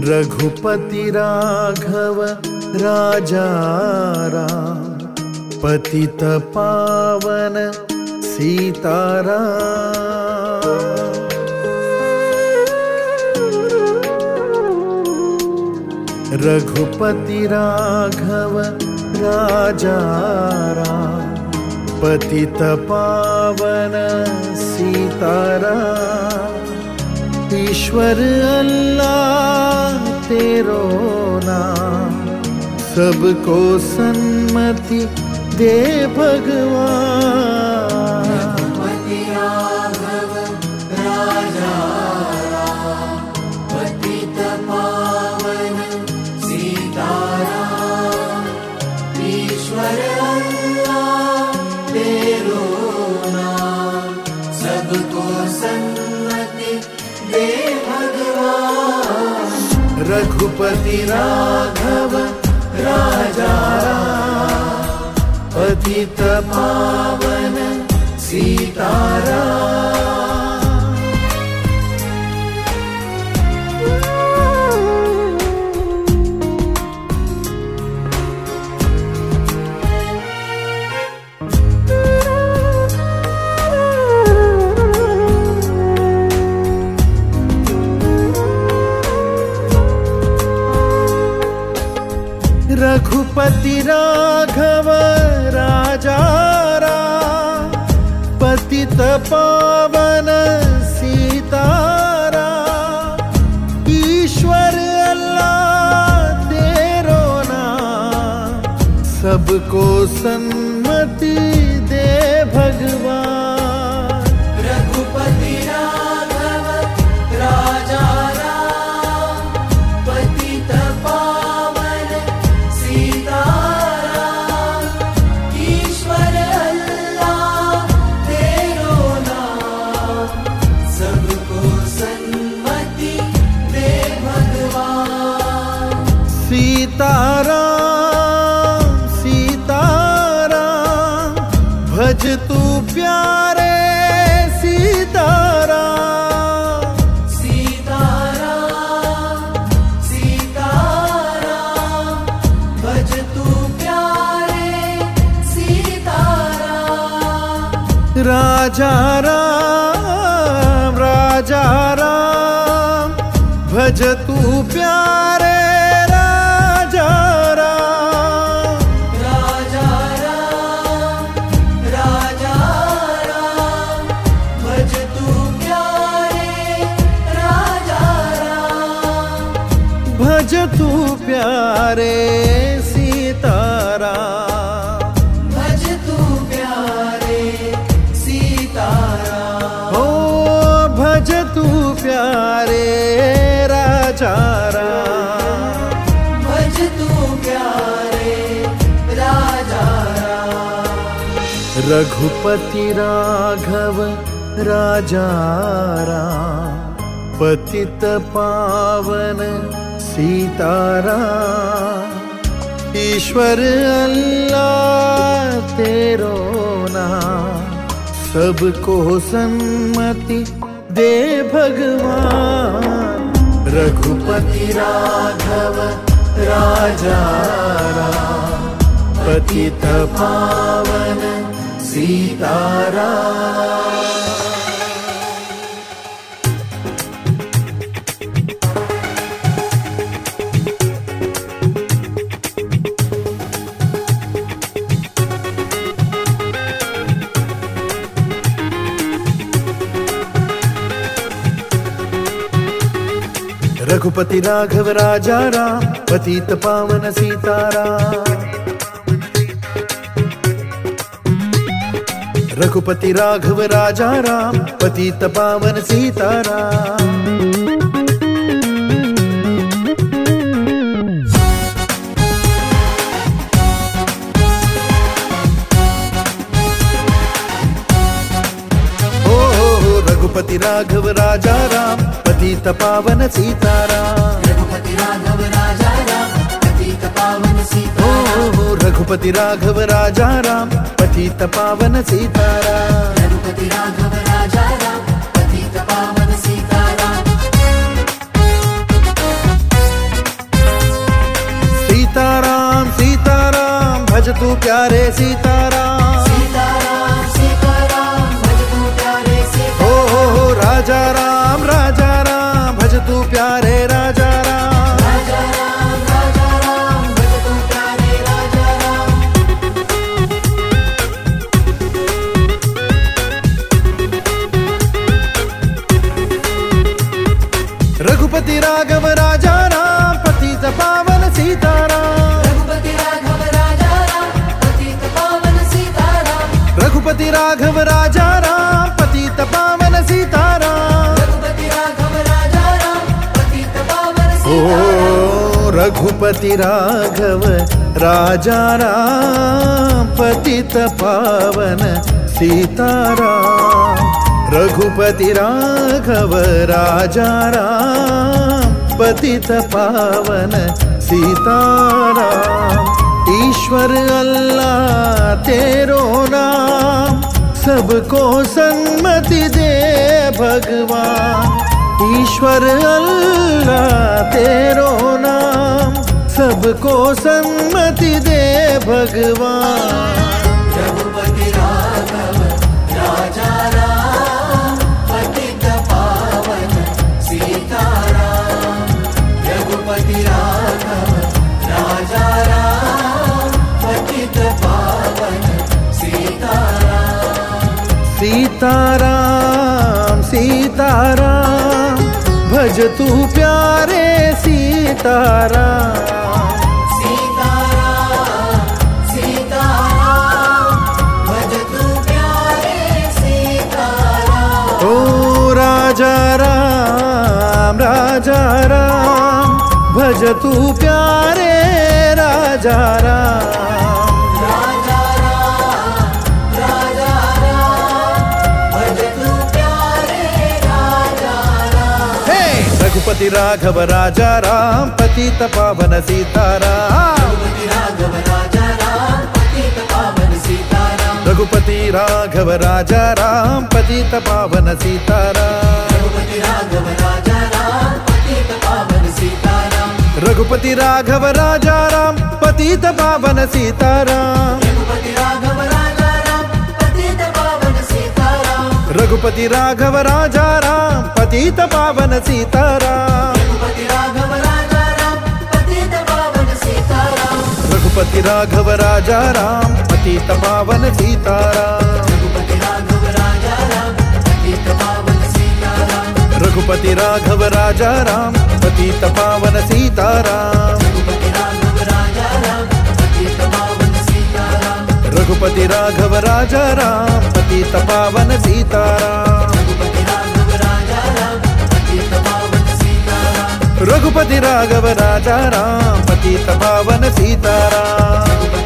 रघुपति राघव राजा राम, पतित पावन सीताराम। रघुपति राघव राजा राम, पतित पावन सीताराम। ईश्वर अल्लाह तेरो नाम, सबको सन्मति दे भगवान। रघुपति राघव राजा राम, पतित पावन सीताराम। ईश्वर अल्लाह तेरो नाम, सबको सन्मति दे भगवान। रघुपति राघव राजा राम, पतित पावन सीताराम। रघुपति राघव राजा राम, पतित पावन सीताराम। ईश्वर अल्लाह तेरो नाम, सबको सन्मति दे भगवान। रघुपति राघव राजा राम, पतित पावन सीताराम। ईश्वर अल्लाह तेरो नाम, सबको सन्मति दे भगवान। सीताराम सीताराम, भज तू प्यारे सीताराम। सीताराम सीताराम, भज तू प्यारे सीताराम। राजा राम राजा राम, भज तू प्यारे राजा राम। राजा राम राजा राम, भज तू प्यारे राजा राम। भज तू प्यारे सीताराम। भज तू प्यारे सीताराम। ओ भज तू प्यारे राजा राम। भज तू प्यारे राजा राम। रघुपति राघव राजा राम, पतित पावन सीताराम। ईश्वर अल्लाह तेरो नाम, सबको सन्मति दे भगवान। रघुपति राघव राजा राम, पतित पावन सीताराम। रघुपति राघव राजा राम, पतित पावन सीताराम। रघुपति राघव राजा राम, पतित पावन सीताराम। रघुपति राघव राजा राम, पतित पावन सीताराम। रघुपति राघव राजा राम, पतित पावन सीताराम। रघुपति राघव राजा राम, पतित पावन सीताराम। रघुपति राघव राजा राम, पतित पावन सीताराम। तू प्यारे सीताराम। सीताराम सीताराम भज तू प्यारे सीताराम। हो राजा राम भज तू प्यारे राजा राम। राजा राम भज तू प्यारे राजा राम। रघुपति राघव राजा राम पतित पावन सीताराम। रघुपति राघव राजा राम पतित पावन सीताराम। रघुपति राघव राजा राम पतित पावन सीताराम। रघुपति राघव राजा राम पतित पावन ओ सीताराम। रघुपति राघव राजा राम पतित पावन सीताराम। रघुपति राघव राजा राम पतित पावन सीताराम। ईश्वर अल्लाह तेरो नाम सबको सन्मति दे भगवान। ईश्वर अल्लाह तेरो नाम सबको सन्मति दे भगवान। रघुपति राघव राजा राम पतित पावन सीताराम। रघुपति राघव राजा राम पतित पावन सीताराम। सीताराम सीताराम भज तू प्यारे सीताराम। सीताराम सीताराम भज तू प्यारे सीताराम। ओ राजा राम भज तू प्यारे राजा राम। राजा राम भज तू प्यारे राजा राम। हे रघुपति राघव राजा राम पतित पावन सीताराम। रघुपति राघव राजा राम पतित पावन सीताराम। रघुपति राघव राजा राम पतित पावन सीताराम। रघुपति राघव राजा राम पतित पावन सीताराम। रघुपति राघव राजा राम पतित पावन सीताराम। रघुपति राघव राजा राम पतित पावन सीताराम। रघुपति राघव राजा राम पतित पावन सीताराम। रघुपति राघव राजा राम पतित पावन सीताराम। रघुपति राघव राजा राम पतित पावन सीताराम। रघुपति राघव राजा राम पतित पावन सीताराम। रघुपति राघव राजा राम पतित पावन सीताराम। रघुपति राघव राजा राम पतित पावन सीताराम। रघुपति राघव राजा राम पतित पावन सीताराम।